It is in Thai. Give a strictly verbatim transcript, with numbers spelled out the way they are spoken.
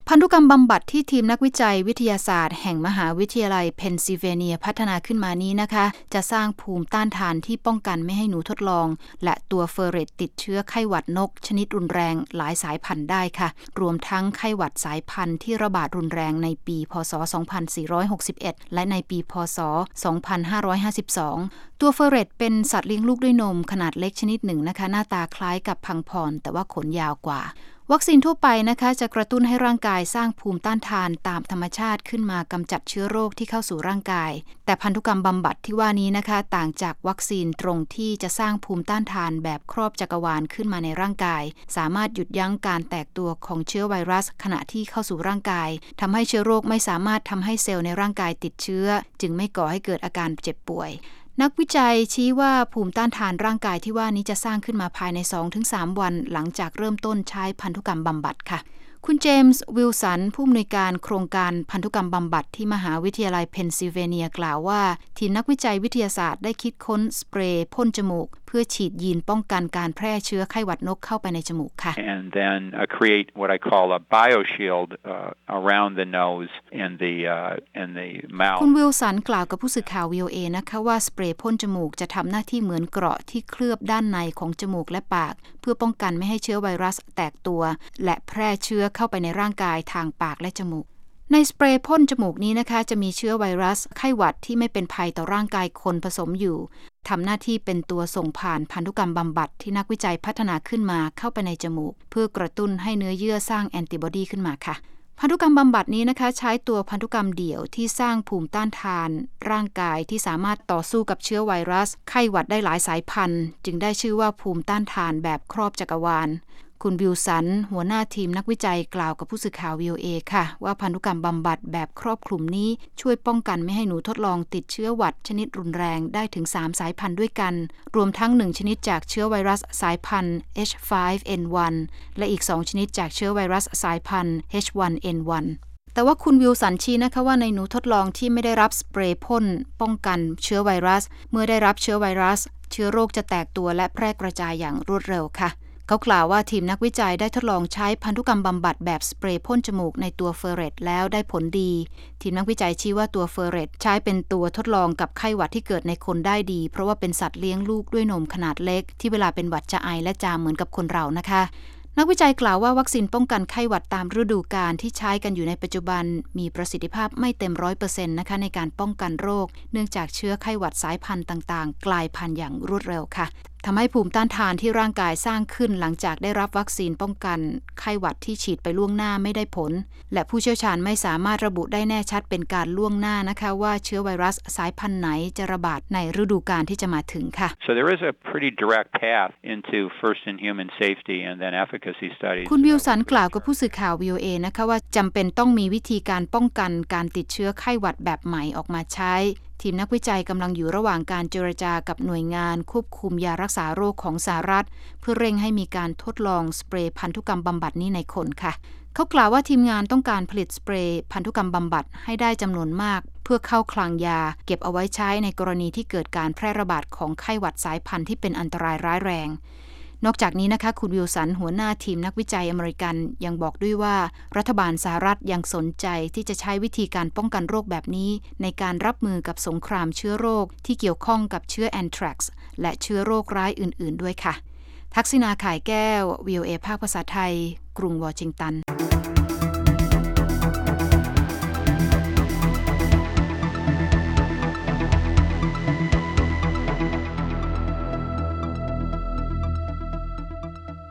พันธุกรรมบำบัดที่ทีมนักวิจัยวิทยาศาสตร์แห่งมหาวิทยาลัยเพนซิลเวเนียพัฒนาขึ้นมานี้นะคะจะสร้างภูมิต้านทานที่ป้องกันไม่ให้หนูทดลองและตัวเฟอร์เรตติดเชื้อไข้หวัดนกชนิดรุนแรงหลายสายพันธุ์ได้ค่ะรวมทั้งไข้หวัดสายพันธุ์ที่ระบาดรุนแรงในปีพ.ศ. สองพันสี่ร้อยหกสิบเอ็ดและในปีพ.ศ. สองพันห้าร้อยห้าสิบสองตัวเฟอร์เรตเป็นสัตว์เลี้ยงลูกด้วยนมขนาดเล็กชนิดหนึ่งนะคะหน้าตาคล้ายกับพังพรแต่ว่าขนยาวกว่าวัคซีนทั่วไปนะคะจะกระตุ้นให้ร่างกายสร้างภูมิต้านทานตามธรรมชาติขึ้นมากำจัดเชื้อโรคที่เข้าสู่ร่างกายแต่พันธุกรรมบำบัดที่ว่านี้นะคะต่างจากวัคซีนตรงที่จะสร้างภูมิต้านทานแบบครอบจักรวาลขึ้นมาในร่างกายสามารถหยุดยั้งการแตกตัวของเชื้อไวรัสขณะที่เข้าสู่ร่างกายทำให้เชื้อโรคไม่สามารถทำให้เซลล์ในร่างกายติดเชื้อจึงไม่ก่อให้เกิดอาการเจ็บป่วยนักวิจัยชี้ว่าภูมิต้านทานร่างกายที่ว่านี้จะสร้างขึ้นมาภายใน สองถึงสาม วันหลังจากเริ่มต้นใช้พันธุกรรมบำบัดค่ะคุณเจมส์วิลสันผู้อำนวยการโครงการพันธุกรรมบำบัดที่มหาวิทยาลัยเพนซิลเวเนียกล่าวว่าทีมนักวิจัยวิทยาศาสตร์ได้คิดค้นสเปรย์พ่นจมูกเพื่อฉีดยีนป้องกันการแพร่เชื้อไข้หวัดนกเข้าไปในจมูกค่ะ and then uh, create what I call a bioshield uh, around the nose and the uh, and the mouth คุณวิลสันกล่าวกับผู้สื่อข่าว วี โอ เอ นะคะว่าสเปรย์พ่นจมูกจะทำหน้าที่เหมือนเกราะที่เคลือบด้านในของจมูกและปากเพื่อป้องกันไม่ให้เชื้อไวรัสแตกตัวและแพร่เชื้อเข้าไปในร่างกายทางปากและจมูกในสเปรย์พ่นจมูกนี้นะคะจะมีเชื้อไวรัสไข้หวัดที่ไม่เป็นภัยต่อร่างกายคนผสมอยู่ทำหน้าที่เป็นตัวส่งผ่านพันธุกรรมบำบัดที่นักวิจัยพัฒนาขึ้นมาเข้าไปในจมูกเพื่อกระตุ้นให้เนื้อเยื่อสร้างแอนติบอดีขึ้นมาค่ะพันธุกรรมบำบัดนี้นะคะใช้ตัวพันธุกรรมเดี่ยวที่สร้างภูมิต้านทานร่างกายที่สามารถต่อสู้กับเชื้อไวรัสไข้หวัดได้หลายสายพันธุ์จึงได้ชื่อว่าภูมิต้านทานแบบครอบจักรวาลคุณวิลสันหัวหน้าทีมนักวิจัยกล่าวกับผู้สื่อข่าว วี โอ เอ ค่ะว่าพันธุกรรมบำบัดแบบครอบคลุมนี้ช่วยป้องกันไม่ให้หนูทดลองติดเชื้อหวัดชนิดรุนแรงได้ถึงสามสายพันธุ์ด้วยกันรวมทั้งหนึ่งชนิดจากเชื้อไวรัสสายพันธุ์ เอช ไฟว์ เอ็น วัน และอีกสองชนิดจากเชื้อไวรัสสายพันธุ์ เอช วัน เอ็น วัน แต่ว่าคุณวิลสันชี้นะคะว่าในหนูทดลองที่ไม่ได้รับสเปรย์พ่นป้องกันเชื้อไวรัสเมื่อได้รับเชื้อไวรัสเชื้อโรคจะแตกตัวและแพร่กระจายอย่างรวดเร็วค่ะเขากล่าวว่าทีมนักวิจัยได้ทดลองใช้พันธุกรรมบำบัดแบบสเปรย์พ่นจมูกในตัวเฟอร์เรตแล้วได้ผลดีทีมนักวิจัยชี้ว่าตัวเฟอร์เรตใช้เป็นตัวทดลองกับไข้หวัดที่เกิดในคนได้ดีเพราะว่าเป็นสัตว์เลี้ยงลูกด้วยนมขนาดเล็กที่เวลาเป็นหวัดจะไอและจามเหมือนกับคนเรานะคะนักวิจัยกล่าวว่าวัคซีนป้องกันไข้หวัดตามฤดูกาลที่ใช้กันอยู่ในปัจจุบันมีประสิทธิภาพไม่เต็ม ร้อยเปอร์เซ็นต์ นะคะในการป้องกันโรคเนื่องจากเชื้อไข้หวัดสายพันธุ์ต่างๆกลายพันธุ์อย่างรวดเร็วค่ะทำให้ภูมิต้านทานที่ร่างกายสร้างขึ้นหลังจากได้รับวัคซีนป้องกันไข้หวัดที่ฉีดไปล่วงหน้าไม่ได้ผลและผู้เชี่ยวชาญไม่สามารถระบุได้แน่ชัดเป็นการล่วงหน้านะคะว่าเชื้อไวรัสสายพันธุ์ไหนจะระบาดในฤดูกาลที่จะมาถึงค่ะ So there is a pretty direct path into first in human safety and then efficacy studies คุณวิลสันกล่าวกับผู้สื่อข่าว วี โอ เอ นะคะว่าจำเป็นต้องมีวิธีการป้องกันการติดเชื้อไข้หวัดแบบใหม่ออกมาใช้ทีมนักวิจัยกำลังอยู่ระหว่างการเจรจากับหน่วยงานควบคุมยารักษาโรคของสหรัฐเพื่อเร่งให้มีการทดลองสเปรย์พันธุกรรมบำบัดนี้ในคนค่ะเขากล่าวว่าทีมงานต้องการผลิตสเปรย์พันธุกรรมบำบัดให้ได้จำนวนมากเพื่อเข้าคลังยาเก็บเอาไว้ใช้ในกรณีที่เกิดการแพร่ระบาดของไข้หวัดสายพันธุ์ที่เป็นอันตรายร้ายแรงนอกจากนี้นะคะคุณวิลสันหัวหน้าทีมนักวิจัยอเมริกันยังบอกด้วยว่ารัฐบาลสหรัฐยังสนใจที่จะใช้วิธีการป้องกันโรคแบบนี้ในการรับมือกับสงครามเชื้อโรคที่เกี่ยวข้องกับเชื้อแอนทรักซ์และเชื้อโรคร้ายอื่นๆด้วยค่ะทักษิณาข่ายแก้ว วี โอ เอ ภาคภาษาไทยกรุงวอชิงตัน